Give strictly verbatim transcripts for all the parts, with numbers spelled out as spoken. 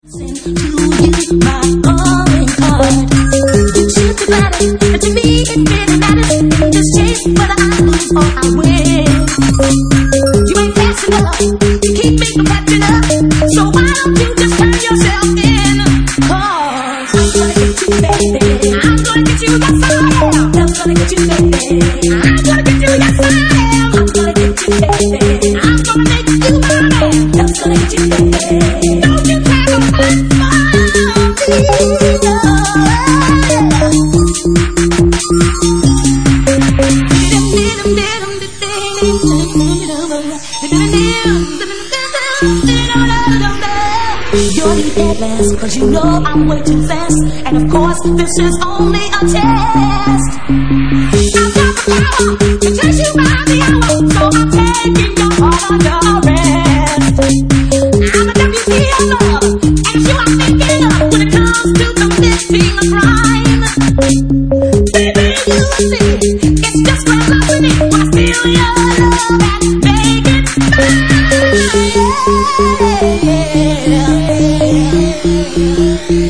Cause you know I'm way too fast, and of course this is only a test. I've got the power to chase you by the hour, so I'm taking your heart under arrest. I'm a deputy of love, and it's you I'm thinking of when it comes to committing a crime. Baby, you see, it's just my love for me when I steal your love and make it mine.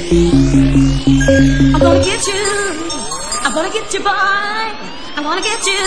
I'm gonna get you, I'm gonna get you, boy. I'm gonna get you.